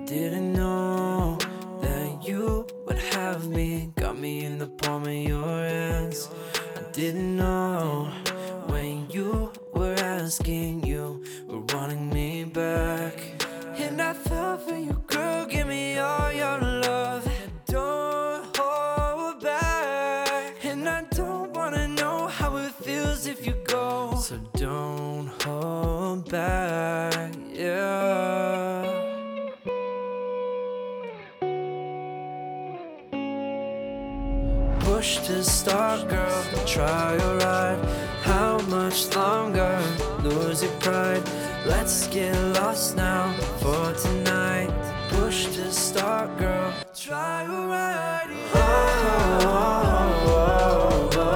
didn't know that you would have me, got me in the palm of your hands. I didn't know when you were asking, you were wanting me back. And I fell for you, girl, give me all your love. Don't hold back. And I don't wanna know how it feels if you go, so don't hold back, yeah. Push to start, girl, try or ride. How much longer? Lose your pride. Let's get lost now for tonight. Push to start, girl, try or ride. Oh, oh, oh, oh,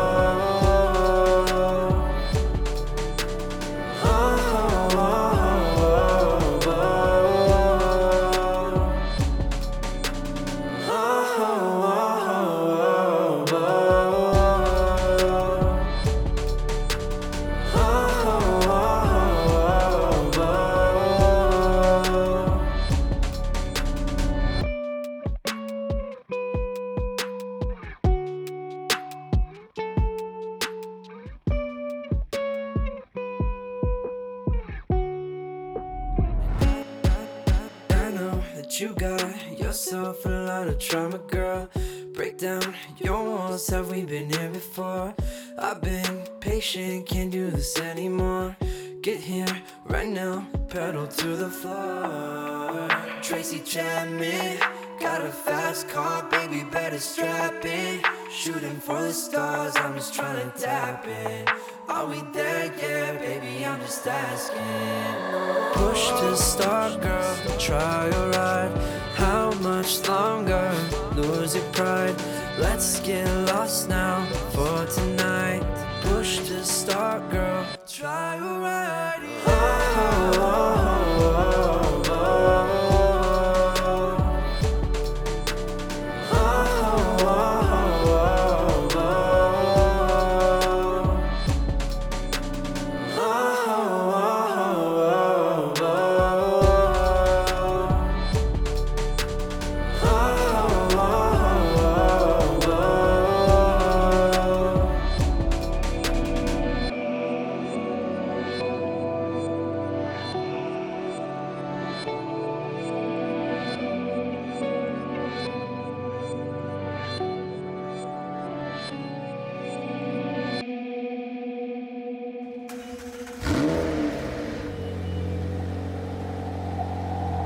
you got yourself a lot of trauma, girl. Break down your walls, have we been here before? I've been patient, can't do this anymore. Get here right now, pedal to the floor. Tracy Chapman, got a fast car, baby, better strap in. Shooting for the stars, I'm just trying to tap in. Are we there yet, baby, I'm just asking. Push to start, girl, try or ride. How much longer? Lose your pride. Let's get lost now for tonight. Push to start, girl, try or ride. Oh, oh, oh, oh.